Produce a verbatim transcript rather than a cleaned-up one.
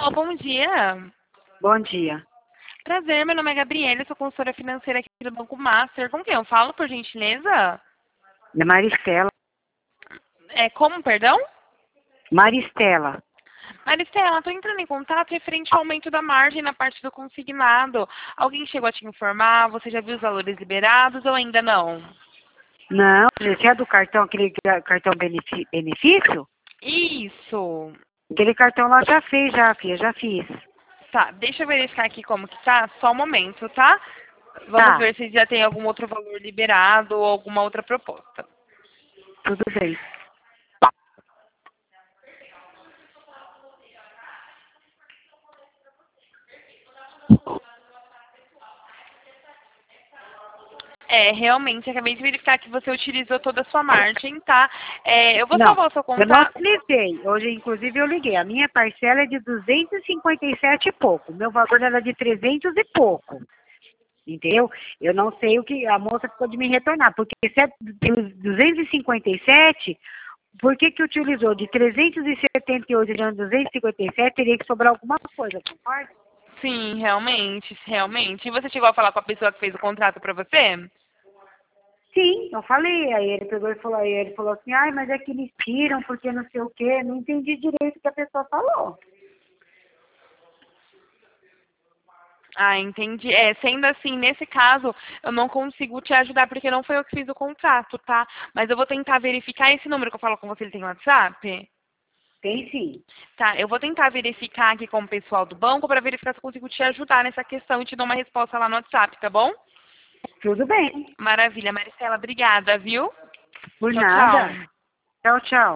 Oh, bom dia. Bom dia. Prazer, meu nome é Gabriela, sou consultora financeira aqui do Banco Master. Com quem eu falo, por gentileza? É Maristela. É, como, perdão? Maristela. Maristela, estou entrando em contato referente ao aumento da margem na parte do consignado. Alguém chegou a te informar? Você já viu os valores liberados ou ainda não? Não, esse é do cartão, aquele cartão benefi- benefício? Isso. Aquele cartão lá já fez, já, filha, já fiz. Tá, deixa eu verificar aqui como que tá. Só um momento, tá? Vamos Tá, ver se já tem algum outro valor liberado ou alguma outra proposta. tudo bem. É, realmente, acabei de verificar que você utilizou toda a sua margem, tá? É, eu vou Não, salvar o seu eu não contato. utilizei. Hoje, inclusive, eu liguei. A minha parcela é de duzentos e cinquenta e sete e pouco. Meu valor era de trezentos e pouco. Entendeu? Eu não sei o que a moça ficou de me retornar, porque se é duzentos e cinquenta e sete, por que que utilizou de trezentos e setenta e oito de duzentos e cinquenta e sete, teria que sobrar alguma coisa, concorda? Sim, realmente, realmente. E você chegou a falar com a pessoa que fez o contrato pra você? Sim, eu falei, aí ele pegou e falou, aí ele falou assim, ai, mas é que eles tiram porque não sei o quê, não entendi direito o que a pessoa falou. Ah, entendi. É, sendo assim, nesse caso, eu não consigo te ajudar porque não foi eu que fiz o contrato, tá? Mas eu vou tentar verificar esse número que eu falo com você, ele tem WhatsApp? Tem sim. Tá, eu vou tentar verificar aqui com o pessoal do banco para verificar se eu consigo te ajudar nessa questão e te dar uma resposta lá no WhatsApp, tá bom? Tudo bem. Maravilha, Maricela, obrigada, viu? Por Tchau, tchau. nada. Tchau, tchau.